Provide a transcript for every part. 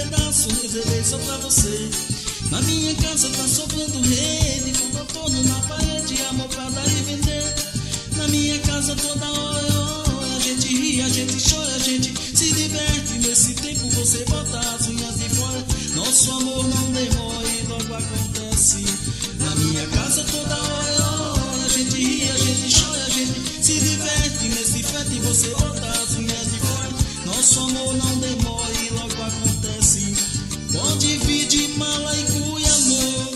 pedaços, reservei só pra você. Na minha casa tá sobrando rede, com contorno na parede, amor pra dar e vender. Na minha casa toda hora é hora, a gente ri, a gente chora, a gente se diverte. Nesse tempo você bota as unhas de fora, nosso amor não demora e logo acontece. Na minha casa toda hora é hora, a gente ri, a gente chora, a gente se diverte. Nesse frete você bota as unhas de fora, nosso amor não demora e logo acontece. Pode vir de mala e cuia, amor,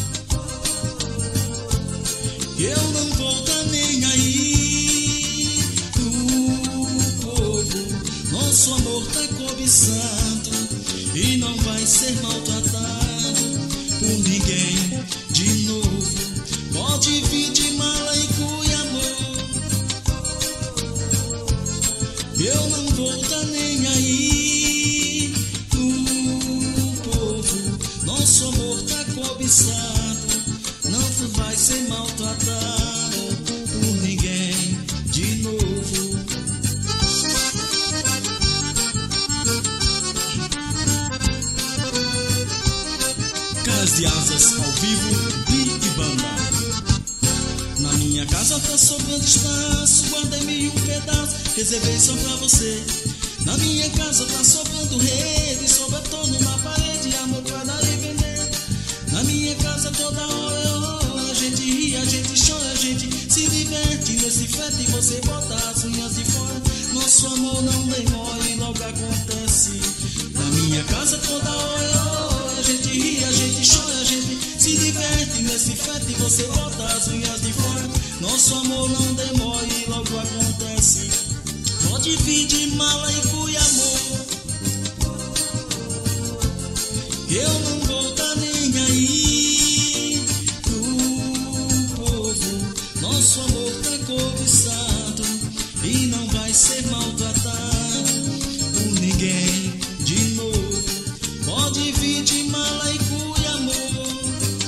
que eu não vou tá nem aí. O povo, nosso amor tá cobiçado e não vai ser maltratado por ninguém de novo. Pode vir de mala e cuia, amor, eu não vou tá nem aí. O povo, nosso amor tá cobiçado, não vai ser maltratado por ninguém de novo. Caras de Asas ao vivo, Big Banda. Na minha casa tá sobrando espaço, guardei mil pedaços, reservei só pra você. Na minha casa tá sobrando rede, sobra torno na parede, amor pra dar e vender. Na minha casa toda hora é hora, a gente ri, a gente chora, a gente se diverte. Nesse frete você bota as unhas de fora, nosso amor não demora e logo acontece. Na minha casa toda hora é hora, a gente ri, a gente chora, a gente se diverte. Nesse frete você bota as unhas de fora, nosso amor não demora e logo acontece. Pode vir de mala e cuia, amor, eu não vou tá nem aí. O povo, nosso amor tá cobiçado e não vai ser maltratado por ninguém de novo. Pode vir de mala e cuia, amor,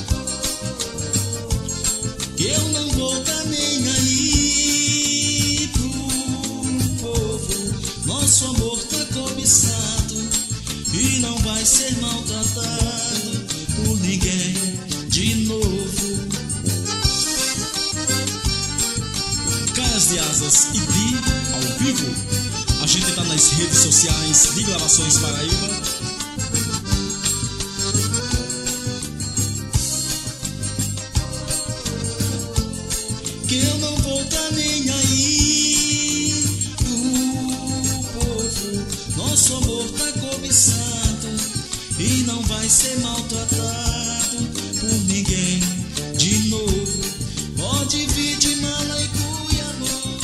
que eu não vou tá nem aí. Pro povo, nosso amor tá cobiçado e não vai ser maltratado por ninguém de novo. Caras de Asas e Di ao vivo. A gente tá nas redes sociais de Gravações Paraíba. Que eu não vou tá nem aí. O povo, nosso amor tá cobiçado e não vai ser maltratado por ninguém de novo. Pode vir de mala e cuia, amor,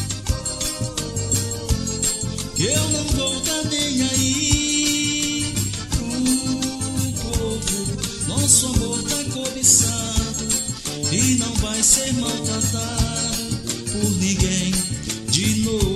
que eu não vou tá nem aí. O povo, nosso amor tá cobiçado e não vai ser maltratado por ninguém de novo.